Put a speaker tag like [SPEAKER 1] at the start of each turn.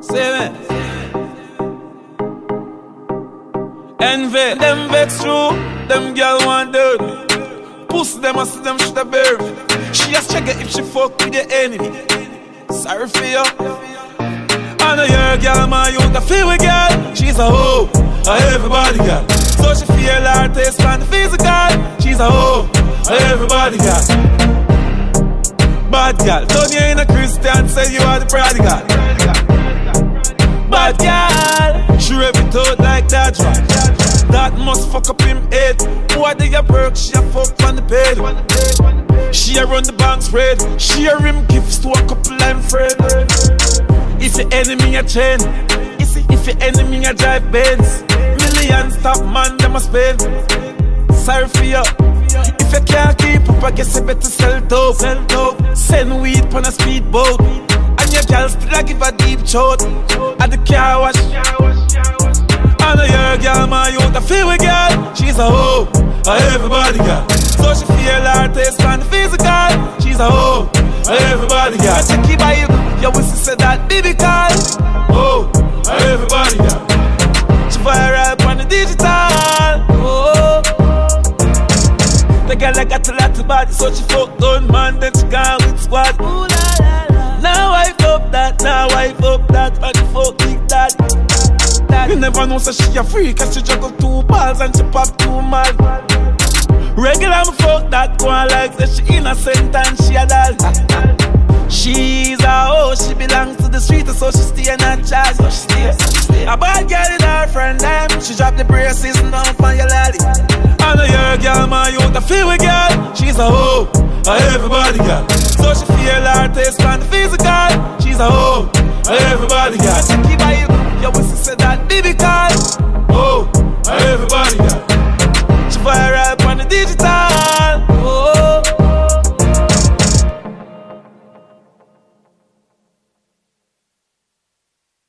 [SPEAKER 1] Say me. Envy, them vex through, them girl want dirt me. Pussy them and see them shoulda bury me. She just check it if she fuck with the enemy. Sorry for you. I know your girl, my youth, I feel with girl. She's a hoe, a everybody girl. So she feel her taste from the physical. She's a hoe, a everybody girl. Bad girl, turn you in a Christian, say you are the prodigal. Bad girl, she rip it out like that one. That must fuck up him head. Boy, they a work, she a fuck on the bed. She a run the bank spread. She a rim gifts to a couple line friend. If your enemy a chain, if your enemy a drive Benz, millions top man them a spend. Sorry for you. If you can't keep up, I guess you better sell dope. Send weed on a speedboat. And your girl still a give a deep throat at the car wash. I know your girl, my youth, I feel with girl. She's a hoe, a everybody girl. So she feel her taste from the physical. She's a hoe, a everybody girl. I check it by you, your whistle said that baby call. Oh, a everybody girl. She viral on the digital. Oh, the girl I got a lot of body, so she fuck on man, then she gone with squad. Ooh, la, la, la. Now wife up that, now wife up that, and the fuck big that. You never know, so she a freak, cause she juggle 2 balls and she pop 2 mad. Regular me fuck that, go on like that she innocent and she a doll. She's a hoe, she belongs to the street, so she stay in her charge, so she stay. A bad girl is her friend, them. She drop the braces and down on your lolly. I know your girl, my youth, I feel with girl. She's a hoe, a everybody girl. So she feel her taste from the physical. She's a hoe, a everybody girl. I check it by you, your whistle said that baby call. Oh,